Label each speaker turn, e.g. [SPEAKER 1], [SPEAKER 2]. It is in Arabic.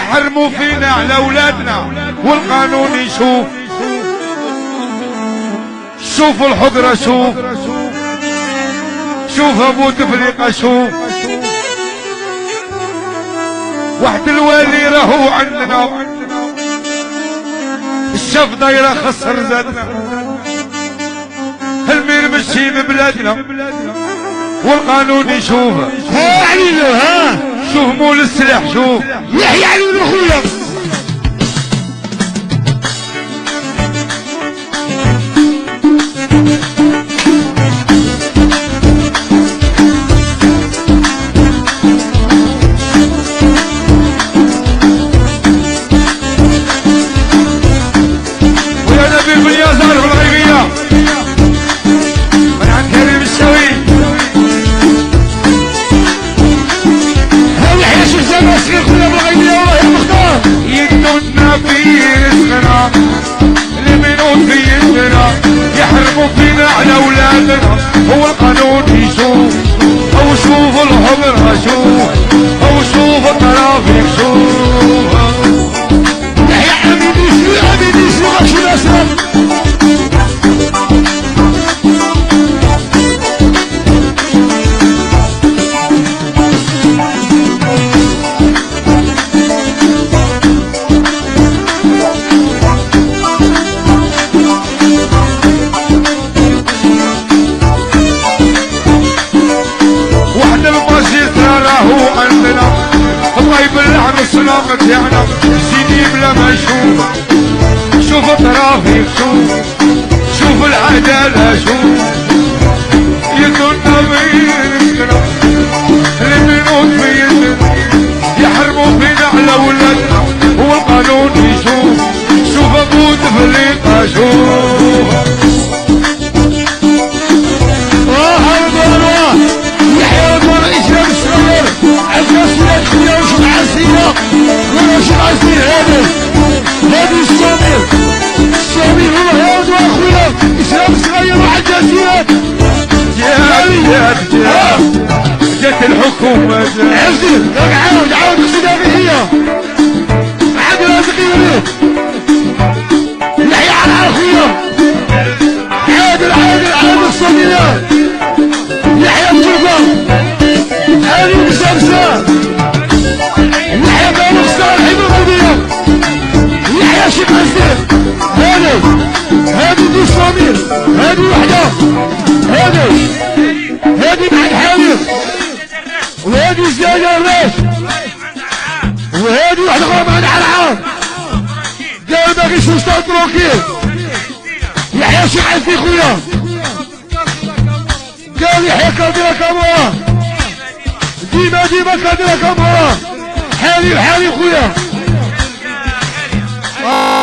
[SPEAKER 1] يحرموا فينا على اولادنا والقانون يشوف. شوف الحضرة شوف ابو تفريقة واحد الوالي راهو عندنا الشاف دايره خسر زادنا. المير مشي ببلادنا والقانون يشوفه.
[SPEAKER 2] ها علينا ها
[SPEAKER 1] شوف مول السلاح شوف
[SPEAKER 2] يحيى علينا خويا.
[SPEAKER 1] يحرموا فينا على اولادنا هو القانون يشوف. او شوف الحضرة او شوف الترافيق
[SPEAKER 2] يحيى حبيبي شو شو الاسباب.
[SPEAKER 1] السلامة يعني سيدي بلا ما يشوف. شوف الترافيق شوف العدالة يدنا بيننا اللي بيموت بيدنا. يحرموا فينا على ولادنا هو القانون يشوف. شوف ابو تفريقة
[SPEAKER 2] يحيى المرء اسلام الصغير الجاسيات خويا وش معاسينا وش معاسين هذا الصامر هو هذا اخويا اسلام الصغير وعلى الجاسيات.
[SPEAKER 1] جات الحكومة
[SPEAKER 2] عزيز عاود الصداقة هي عاد لازق يريد يحيى على اخويا عادل الصديقات يحيى التربة هذه مسامسة يحيى بن صالح بن غبية يحيى شيخ عزيز هذه دي صامير هذه وحدة هذه مع الحاوير وهذه زيادة الراس وهذه واحدة أخرى معنا على العام قال باقي شو ستار تروكيل يحيى شيخ عزيز خويا قال يحيى كادرة كامورا ديما كادرة كامورا حالي خويا